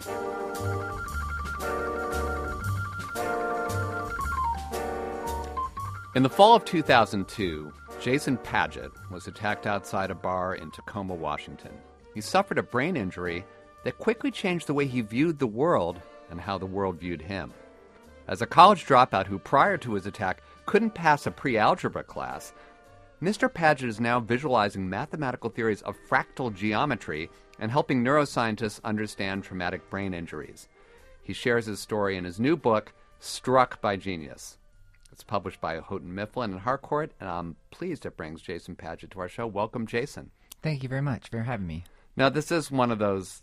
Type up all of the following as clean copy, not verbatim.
In the fall of 2002, Jason Padgett was attacked outside a bar in Tacoma, Washington. He suffered a brain injury that quickly changed the way he viewed the world and how the world viewed him. As a college dropout who, prior to his attack, couldn't pass a pre-algebra class, Mr. Padgett is now visualizing mathematical theories of fractal geometry and helping neuroscientists understand traumatic brain injuries. He shares his story in his new book, Struck by Genius. It's published by Houghton Mifflin and Harcourt, and I'm pleased it brings Jason Padgett to our show. Welcome, Jason. Thank you very much for having me. Now, this is one of those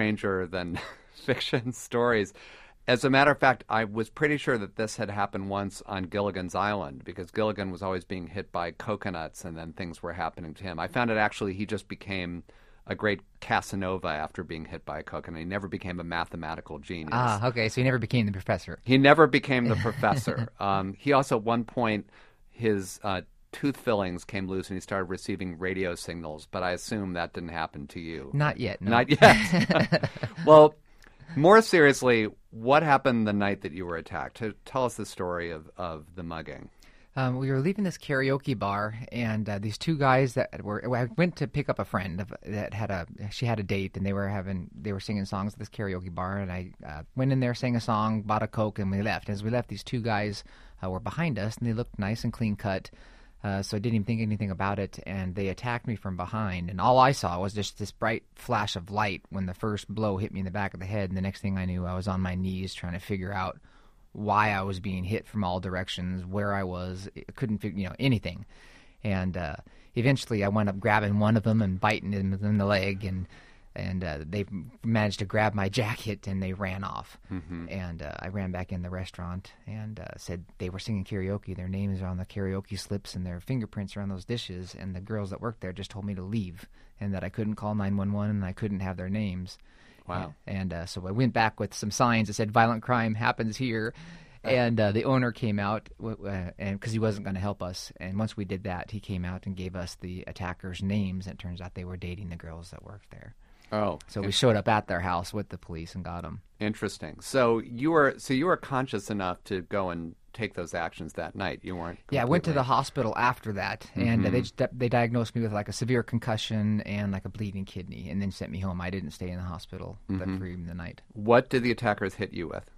stranger-than-fiction stories. As a matter of fact, I was pretty sure that this had happened once on Gilligan's Island, because Gilligan was always being hit by coconuts, and then things were happening to him. I found out, actually, he just became a great Casanova after being hit by a coconut. He never became a mathematical genius. Ah, okay, so he never became the professor. He never became the professor. He also, at one point, his tooth fillings came loose and he started receiving radio signals, but I assume that didn't happen to you. Not yet, no. Not yet. Well, more seriously, what happened the night that you were attacked? Tell us the story of the mugging. We were leaving this karaoke bar, and these two guys I went to pick up a friend that she had a date, and they were singing songs at this karaoke bar, and I went in there, sang a song, bought a Coke, and we left. As we left, these two guys were behind us, and they looked nice and clean cut, so I didn't even think anything about it, and they attacked me from behind, and all I saw was just this bright flash of light when the first blow hit me in the back of the head, and the next thing I knew, I was on my knees trying to figure out why I was being hit from all directions, where I was. I couldn't figure, anything. And eventually I wound up grabbing one of them and biting him in the leg, and they managed to grab my jacket, and they ran off. Mm-hmm. And I ran back in the restaurant and said they were singing karaoke. Their names are on the karaoke slips, and their fingerprints are on those dishes, and the girls that worked there just told me to leave, and that I couldn't call 911 and I couldn't have their names. Wow. And so I went back with some signs that said violent crime happens here. And the owner came out and because he wasn't going to help us. And once we did that, he came out and gave us the attackers' names. And it turns out they were dating the girls that worked there. Oh. So we showed up at their house with the police and got them. Interesting. So you were conscious enough to go and take those actions that night. You weren't completely... Yeah, I went to the hospital after that, and they diagnosed me with like a severe concussion and like a bleeding kidney, and then sent me home. I didn't stay in the hospital for even the night. What did the attackers hit you with?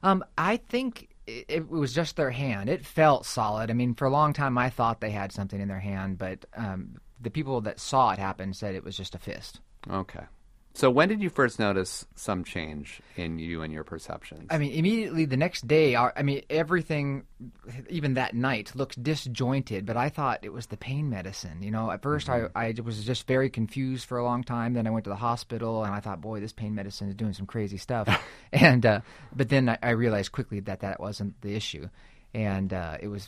I think it was just their hand. It felt solid. I mean, for a long time I thought they had something in their hand, but the people that saw it happen said it was just a fist. Okay. So when did you first notice some change in you and your perceptions? I mean, immediately the next day, everything, even that night, looked disjointed, but I thought it was the pain medicine. At first I was just very confused for a long time. Then I went to the hospital, and I thought, boy, this pain medicine is doing some crazy stuff. And but then I realized quickly that wasn't the issue. And it was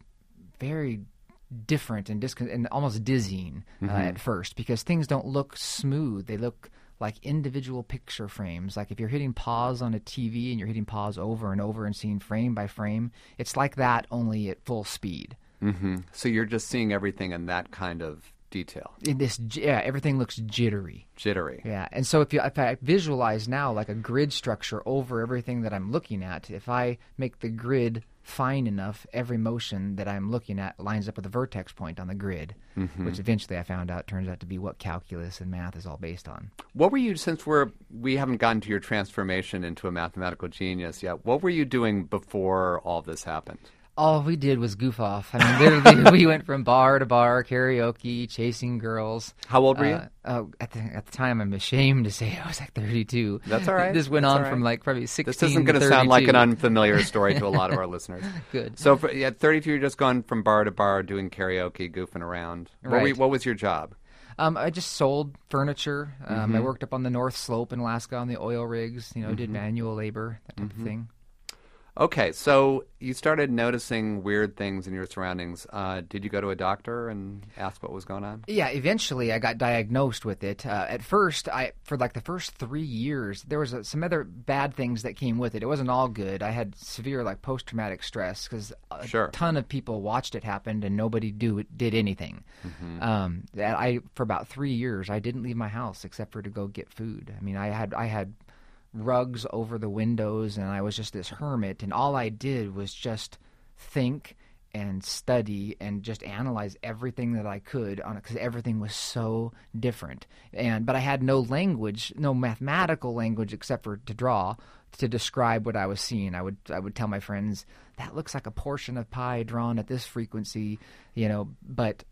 very different and almost dizzying at first, because things don't look smooth. They look like individual picture frames. Like if you're hitting pause on a TV and you're hitting pause over and over and seeing frame by frame, it's like that, only at full speed. Mm-hmm. So you're just seeing everything in that kind of detail. Everything looks jittery. Jittery. Yeah, and so if I visualize now like a grid structure over everything that I'm looking at, if I make the grid fine enough, every motion that I'm looking at lines up with a vertex point on the grid, which eventually I found out turns out to be what calculus and math is all based on. What were you, since we haven't gotten to your transformation into a mathematical genius yet, what were you doing before all this happened? All we did was goof off. I mean, literally, we went from bar to bar, karaoke, chasing girls. How old were you? At the time, I'm ashamed to say I was like 32. That's all right. This went on from like probably 16 to 32. This isn't going to sound like an unfamiliar story to a lot of our listeners. Good. So at 32, you're just going from bar to bar, doing karaoke, goofing around. Right. What was your job? I just sold furniture. I worked up on the North Slope in Alaska on the oil rigs, did manual labor, that type of thing. Okay, so you started noticing weird things in your surroundings. Did you go to a doctor and ask what was going on? Yeah, eventually I got diagnosed with it. At first, for like the first 3 years, there was some other bad things that came with it. It wasn't all good. I had severe like post-traumatic stress because a ton of people watched it happen and nobody did anything. For about 3 years, I didn't leave my house except for to go get food. I mean, I had rugs over the windows, and I was just this hermit, and all I did was just think and study and just analyze everything that I could on it, because everything was so different. But I had no language, no mathematical language except for to draw to describe what I was seeing. I would tell my friends, that looks like a portion of pi drawn at this frequency, but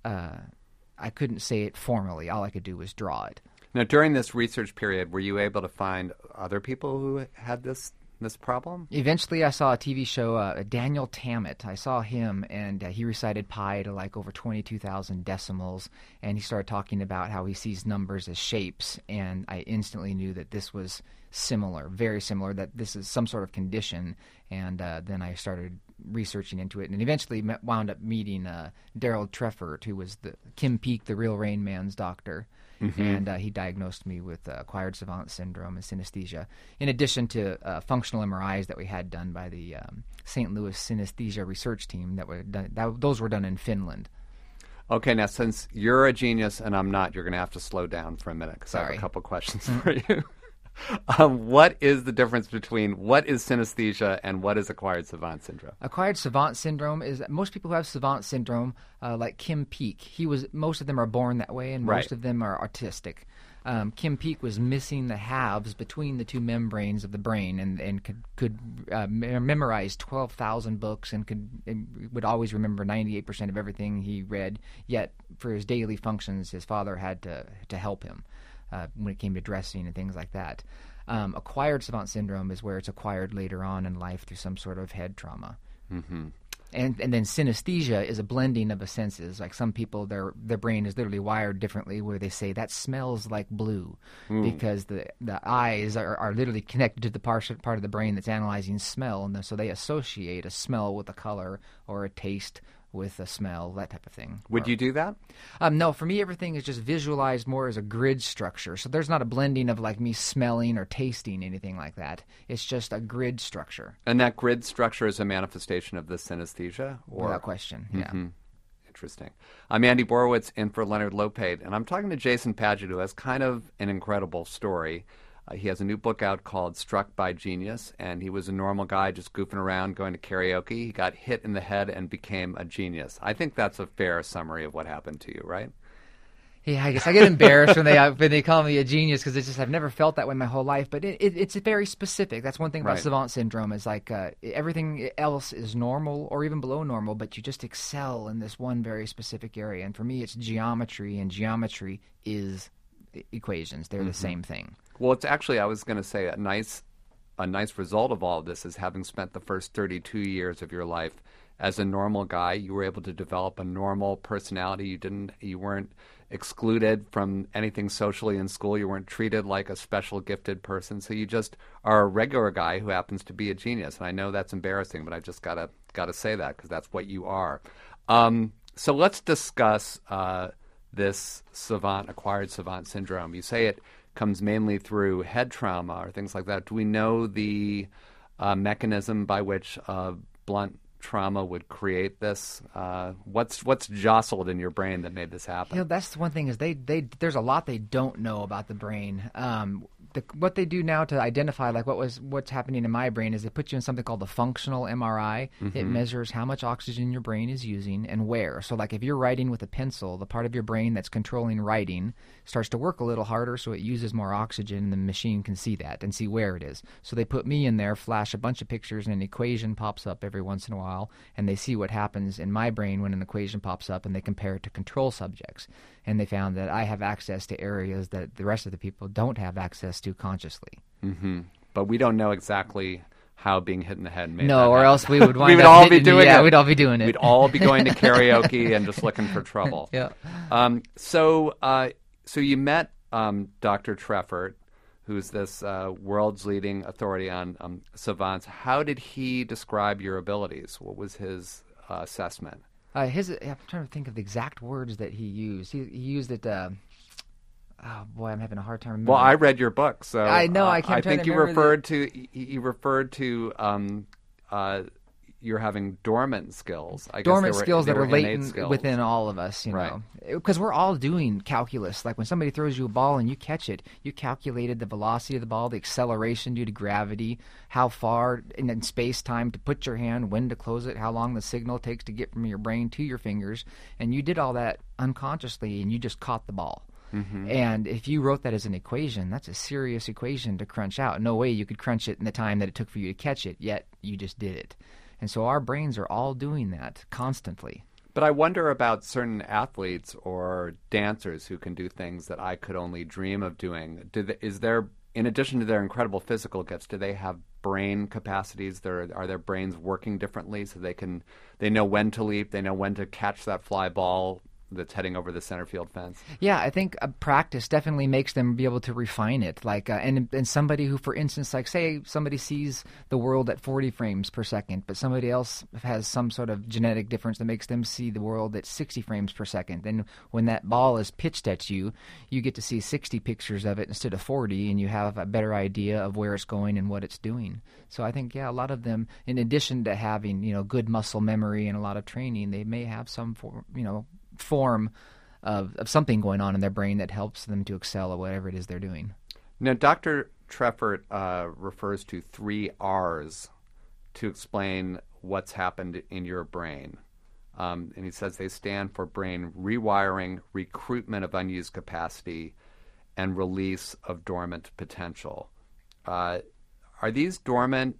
I couldn't say it formally. All I could do was draw it. Now, during this research period, were you able to find other people who had this problem? Eventually, I saw a TV show, Daniel Tammet. I saw him, and he recited pi to like over 22,000 decimals, and he started talking about how he sees numbers as shapes, and I instantly knew that this was similar, very similar, that this is some sort of condition, and then I started researching into it, and eventually wound up meeting Daryl Treffert, who was the Kim Peek, the real Rain Man's doctor. Mm-hmm. And he diagnosed me with acquired savant syndrome and synesthesia, in addition to functional MRIs that we had done by the St. Louis Synesthesia Research Team that were done. Those were done in Finland. Okay, now since you're a genius and I'm not, you're going to have to slow down for a minute because I have a couple questions for you. What is the difference between what is synesthesia and what is acquired savant syndrome? Acquired savant syndrome is most people who have savant syndrome, like Kim Peek. Most of them are born that way, and most of them are autistic. Kim Peek was missing the halves between the two membranes of the brain, and could memorize 12,000 books and would always remember 98% of everything he read. Yet for his daily functions, his father had to help him. When it came to dressing and things like that. Acquired savant syndrome is where it's acquired later on in life through some sort of head trauma. Mm-hmm. And then synesthesia is a blending of the senses. Like some people, their brain is literally wired differently, where they say, that smells like blue, because the eyes are literally connected to the part of the brain that's analyzing smell, and so they associate a smell with a color or a taste with a smell, that type of thing. Would you do that? No, for me, everything is just visualized more as a grid structure. So there's not a blending of like me smelling or tasting anything like that. It's just a grid structure. And that grid structure is a manifestation of the synesthesia? Without question, yeah. Mm-hmm. Interesting. I'm Andy Borowitz in for Leonard Lopate, and I'm talking to Jason Padgett, who has kind of an incredible story. He has a new book out called Struck by Genius, and he was a normal guy just goofing around, going to karaoke. He got hit in the head and became a genius. I think that's a fair summary of what happened to you, right? Yeah, I guess I get embarrassed when they call me a genius, because it's just I've never felt that way my whole life. But it's very specific. That's one thing about savant syndrome is like everything else is normal or even below normal, but you just excel in this one very specific area. And for me, it's geometry, and geometry is equations. They're the same thing. Well, it's actually, I was going to say, a nice result of all of this is having spent the first 32 years of your life as a normal guy. You were able to develop a normal personality. You weren't excluded from anything socially in school. You weren't treated like a special gifted person. So you just are a regular guy who happens to be a genius. And I know that's embarrassing, but I just gotta say that because that's what you are. So let's discuss this acquired savant syndrome. You say it comes mainly through head trauma or things like that. Do we know the mechanism by which blunt trauma would create this? What's jostled in your brain that made this happen? That's the one thing is there's a lot they don't know about the brain. What they do now to identify like what's happening in my brain is they put you in something called the functional MRI. Mm-hmm. It measures how much oxygen your brain is using and where. So like if you're writing with a pencil, the part of your brain that's controlling writing starts to work a little harder, so it uses more oxygen, and the machine can see that and see where it is. So they put me in there, flash a bunch of pictures, and an equation pops up every once in a while, and they see what happens in my brain when an equation pops up, and they compare it to control subjects. And they found that I have access to areas that the rest of the people don't have access to consciously. Mm-hmm. But we don't know exactly how being hit in the head made that happen. Or else we would we would all be doing it. Yeah, we'd all be doing it. We'd all be going to karaoke and just looking for trouble. Yeah. So you met Dr. Treffert, who's this world's leading authority on savants. How did he describe your abilities? What was his assessment? I'm trying to think of the exact words that he used. He used it. Oh boy, I'm having a hard time remembering. Well, I read your book, so I know I can't. I think you referred to. He referred to you're having dormant skills. I guess dormant skills they that were are innate latent skills. within all of us, Right. because we're all doing calculus. Like when somebody throws you a ball and you catch it, you calculated the velocity of the ball, the acceleration due to gravity, how far in space-time to put your hand, when to close it, how long the signal takes to get from your brain to your fingers, and you did all that unconsciously, and you just caught the ball. Mm-hmm. And if you wrote that as an equation, that's a serious equation to crunch out. No way you could crunch it in the time that it took for you to catch it, yet you just did it. And so our brains are all doing that constantly. But I wonder about certain athletes or dancers who can do things that I could only dream of doing. Is there, in addition to their incredible physical gifts, do they have brain capacities? Are their brains working differently so they know when to leap, they know when to catch that fly ball that's heading over the center field fence? Yeah, I think practice definitely makes them be able to refine it. Like, and somebody who, for instance, like say somebody sees the world at 40 frames per second, but somebody else has some sort of genetic difference that makes them see the world at 60 frames per second. Then when that ball is pitched at you, you get to see 60 pictures of it instead of 40, and you have a better idea of where it's going and what it's doing. So I think, yeah, a lot of them, in addition to having, good muscle memory and a lot of training, they may have some form of something going on in their brain that helps them to excel at whatever it is they're doing. Now, Dr. Treffert refers to 3 R's to explain what's happened in your brain. And he says they stand for brain rewiring, recruitment of unused capacity, and release of dormant potential. Are these dormant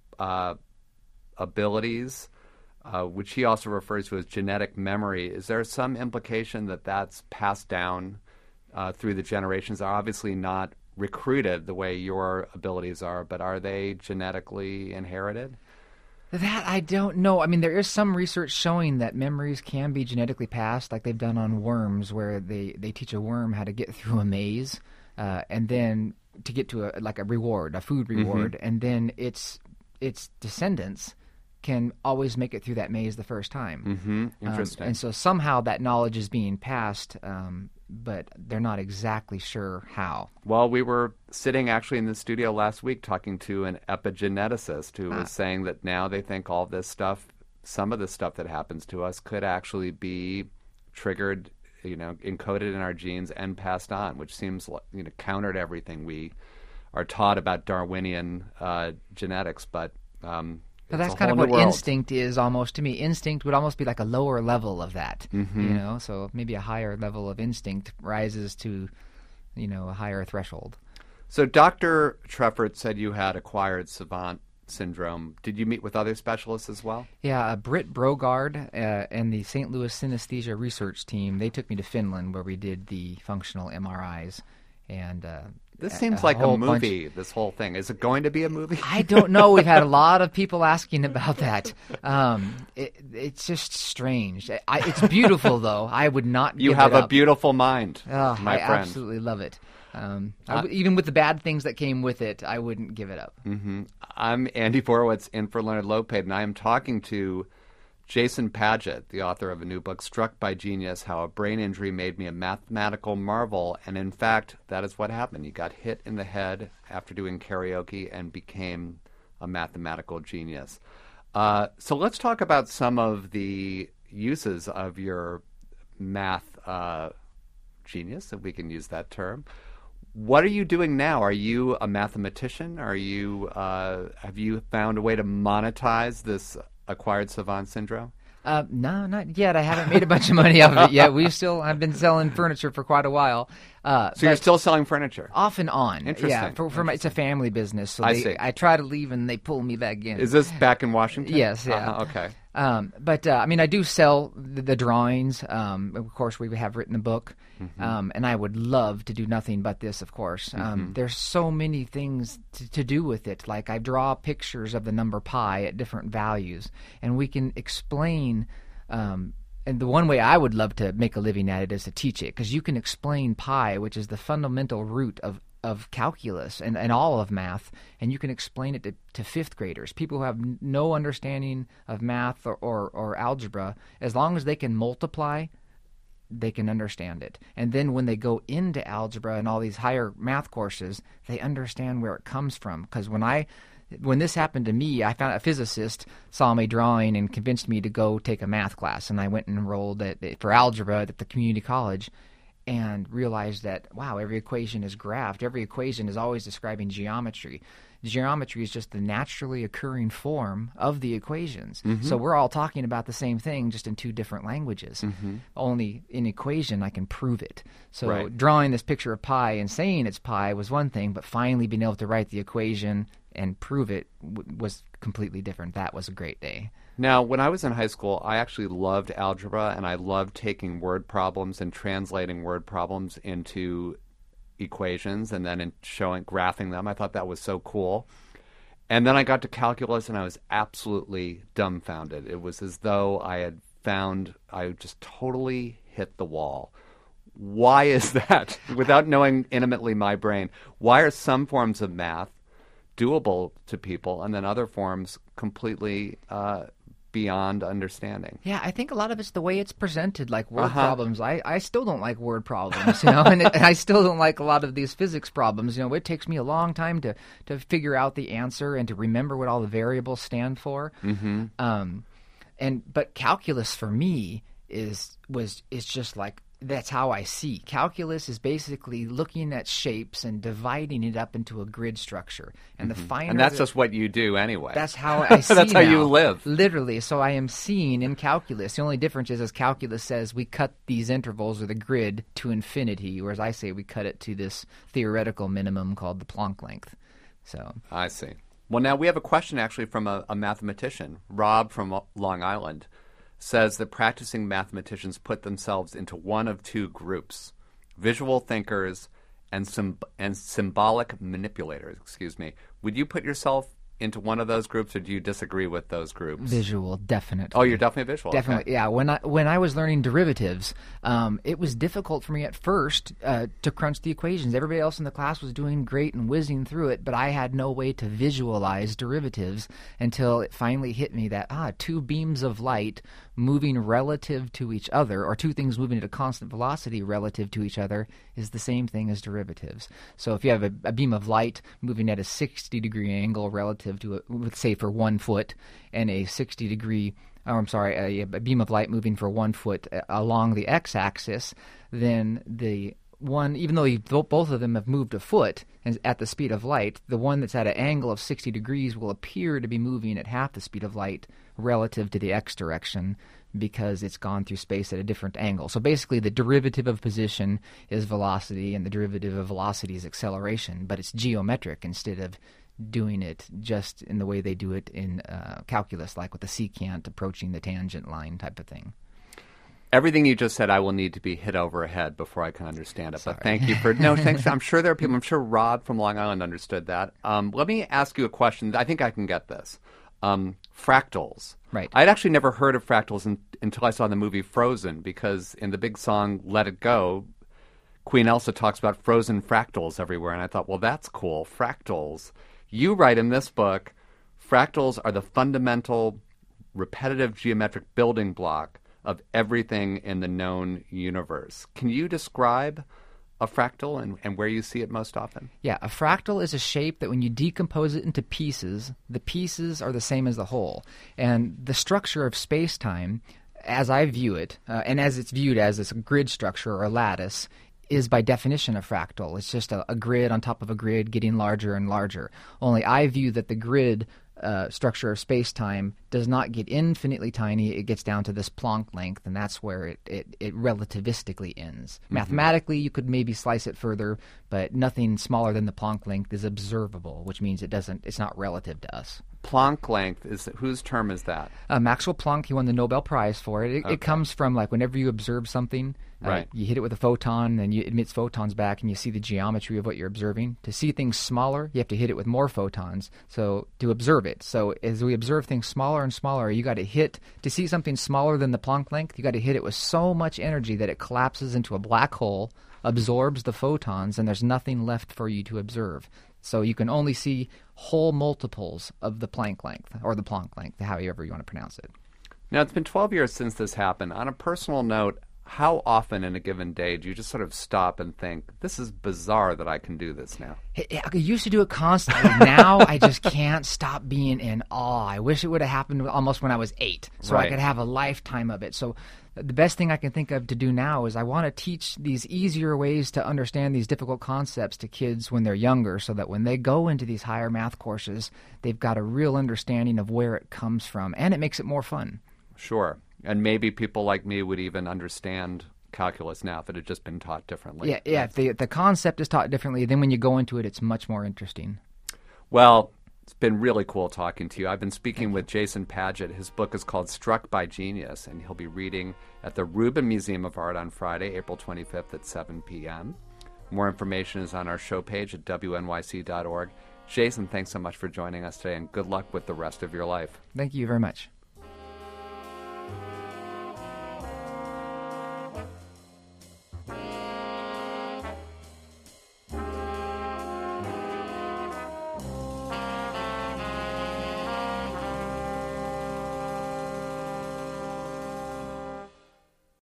abilities, which he also refers to as genetic memory, is there some implication that that's passed down through the generations? They're obviously not recruited the way your abilities are, but are they genetically inherited? That I don't know. I mean, there is some research showing that memories can be genetically passed, like they've done on worms, where they teach a worm how to get through a maze, and then to get to a reward, a food reward, and then its descendants can always make it through that maze the first time. Mm-hmm. Interesting. And so somehow that knowledge is being passed, but they're not exactly sure how. Well, we were sitting actually in the studio last week talking to an epigeneticist who was saying that now they think all this stuff, some of the stuff that happens to us could actually be triggered, encoded in our genes and passed on, which seems counter to everything we are taught about Darwinian genetics, but that's kind of what instinct is almost to me. Instinct would almost be like a lower level of that, so maybe a higher level of instinct rises to, a higher threshold. So Dr. Treffert said you had acquired savant syndrome. Did you meet with other specialists as well? Yeah, Britt Brogard and the St. Louis Synesthesia Research Team, they took me to Finland where we did the functional MRIs. And this seems like a movie, this whole thing. Is it going to be a movie? I don't know. We've had a lot of people asking about that. It's just strange. It's beautiful, though. I would not give it up. You have a beautiful mind, my friend. I absolutely love it. Even with the bad things that came with it, I wouldn't give it up. Mm-hmm. I'm Andy Borowitz in for Leonard Lopate, and I am talking to Jason Padgett, the author of a new book, Struck by Genius, How a Brain Injury Made Me a Mathematical Marvel. And in fact, that is what happened. You got hit in the head after doing karaoke and became a mathematical genius. So let's talk about some of the uses of your math genius, if we can use that term. What are you doing now? Are you a mathematician? Have you found a way to monetize this acquired savant syndrome? No, not yet. I haven't made a bunch of money off of it yet. I've been selling furniture for quite a while. So you're still selling furniture? Off and on. Interesting. Yeah, it's a family business. So see. I try to leave and they pull me back in. Is this back in Washington? Yes, yeah. Okay. But I do sell the drawings. Of course, we have written a book, and I would love to do nothing but this, of course. There's so many things to do with it. Like I draw pictures of the number pi at different values, and we can explain. And the one way I would love to make a living at it is to teach it, because you can explain pi, which is the fundamental root of calculus and all of math, and you can explain it to fifth graders, people who have no understanding of math or algebra. As long as they can multiply, they can understand it. And then when they go into algebra and all these higher math courses, they understand where it comes from. Because when I when this happened to me, I found a physicist saw me drawing and convinced me to go take a math class, and I went and enrolled for algebra at the community college, and realized that, wow, every equation is graphed. Every equation is always describing geometry. Geometry is just the naturally occurring form of the equations. So we're all talking about the same thing, just in two different languages. Only in equation I can prove it. So drawing this picture of pi and saying it's pi was one thing, but finally being able to write the equation and prove it was completely different. That was a great day. Now, when I was in high school, I actually loved algebra, and I loved taking word problems and translating word problems into equations and then graphing them. I thought that was so cool. And then I got to calculus, and I was absolutely dumbfounded. It was as though I just totally hit the wall. Why is that? Without knowing intimately my brain, why are some forms of math doable to people and then other forms completely beyond understanding? Yeah, I think a lot of it's the way it's presented, like word problems. I still don't like word problems, and I still don't like a lot of these physics problems. It takes me a long time to figure out the answer and to remember what all the variables stand for. But calculus for me is just like, that's how I see. Calculus is basically looking at shapes and dividing it up into a grid structure. And the finer, and that's just what you do anyway. That's how I see. That's how you live. Literally. So I am seeing in calculus. The only difference is, as calculus says, we cut these intervals or the grid to infinity, whereas I say we cut it to this theoretical minimum called the Planck length. So I see. Well, now we have a question actually from a mathematician, Rob from Long Island. Says that practicing mathematicians put themselves into one of two groups: visual thinkers and symbolic manipulators. Would you put yourself into one of those groups, or do you disagree with those groups? Visual, definitely. Oh, you're definitely visual. Definitely, okay. Yeah. When I was learning derivatives, it was difficult for me at first to crunch the equations. Everybody else in the class was doing great and whizzing through it, but I had no way to visualize derivatives until it finally hit me that two beams of light moving relative to each other, or two things moving at a constant velocity relative to each other, is the same thing as derivatives. So if you have a beam of light moving at a 60-degree angle relative to, let's say, for 1 foot, and a beam of light moving for 1 foot along the x-axis, then the one, even though both of them have moved a foot at the speed of light, the one that's at an angle of 60 degrees will appear to be moving at half the speed of light relative to the x direction, because it's gone through space at a different angle. So basically the derivative of position is velocity, and the derivative of velocity is acceleration, but it's geometric instead of doing it just in the way they do it in calculus, like with the secant approaching the tangent line type of thing. Everything you just said, I will need to be hit over a head before I can understand it. Sorry. But thank you for thanks. I'm sure there are people. I'm sure Rob from Long Island understood that. Let me ask you a question. I think I can get this. Fractals. Right. I'd actually never heard of fractals until I saw the movie Frozen, because in the big song "Let It Go," Queen Elsa talks about frozen fractals everywhere, and I thought, well, that's cool. Fractals. You write in this book, fractals are the fundamental repetitive geometric building block of everything in the known universe. Can you describe a fractal and where you see it most often? Yeah, a fractal is a shape that when you decompose it into pieces, the pieces are the same as the whole. And the structure of space-time, as I view it, and as it's viewed as this grid structure or a lattice, is by definition a fractal. It's just a grid on top of a grid getting larger and larger. Only I view that the grid structure of space-time does not get infinitely tiny. It gets down to this Planck length, and that's where it relativistically ends. Mm-hmm. Mathematically, you could maybe slice it further, but nothing smaller than the Planck length is observable, which means it's not relative to us. Planck length, whose term is that? Maxwell Planck, he won the Nobel Prize for it. It comes from, like, whenever you observe something, right. You hit it with a photon, and it emits photons back, and you see the geometry of what you're observing. To see things smaller, you have to hit it with more photons, so to observe it. So as we observe things smaller and smaller, you got to hit, to see something smaller than the Planck length, you got to hit it with so much energy that it collapses into a black hole, absorbs the photons, and there's nothing left for you to observe. So you can only see whole multiples of the Planck length, or the Planck length, however you want to pronounce it. Now, it's been 12 years since this happened. On a personal note, how often in a given day do you just sort of stop and think, this is bizarre that I can do this now? I used to do it constantly. Now I just can't stop being in awe. I wish it would have happened almost when I was 8, so I could have a lifetime of it. So the best thing I can think of to do now is I want to teach these easier ways to understand these difficult concepts to kids when they're younger, so that when they go into these higher math courses, they've got a real understanding of where it comes from, and it makes it more fun. Sure. And maybe people like me would even understand calculus now if it had just been taught differently. Yeah. If the concept is taught differently, then when you go into it, it's much more interesting. Well, it's been really cool talking to you. I've been speaking with Jason Padgett. His book is called Struck by Genius, and he'll be reading at the Rubin Museum of Art on Friday, April 25th at 7 p.m. More information is on our show page at wnyc.org. Jason, thanks so much for joining us today, and good luck with the rest of your life. Thank you very much.